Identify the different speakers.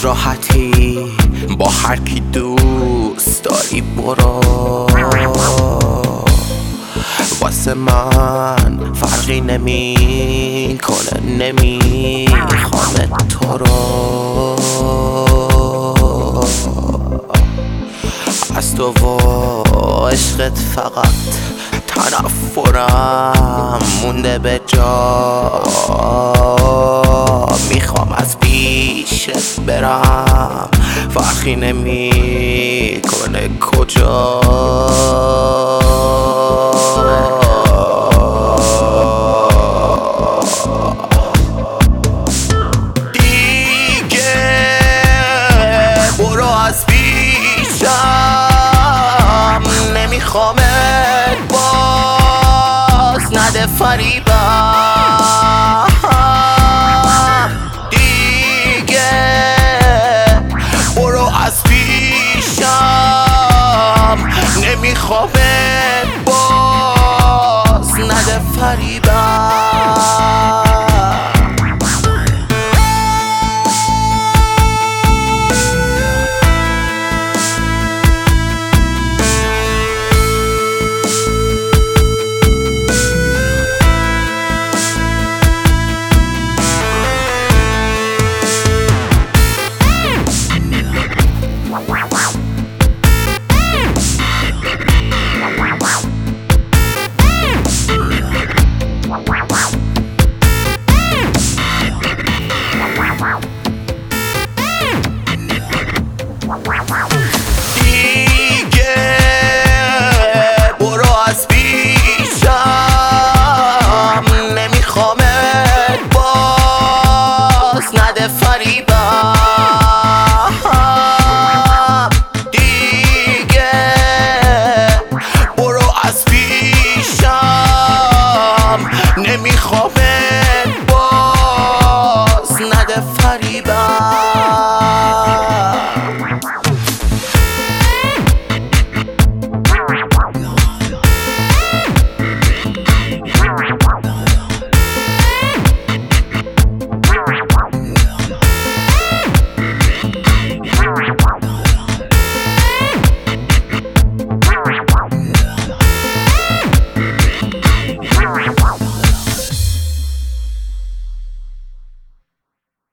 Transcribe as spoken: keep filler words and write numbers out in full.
Speaker 1: راحتی با هر کی دوست داری برو، واسه من فرقی نمی کنه، نمیخوام تو رو. از تو و عشقت فقط تنفرم مونده به جا، میخوام از پیشت برم فرقی نمی کنه کجا. دیگه برو از پیشم، نمیخوامت باز نده فریبم. دیگه برو از پیشم، نمیخوامت باز نده فریبم.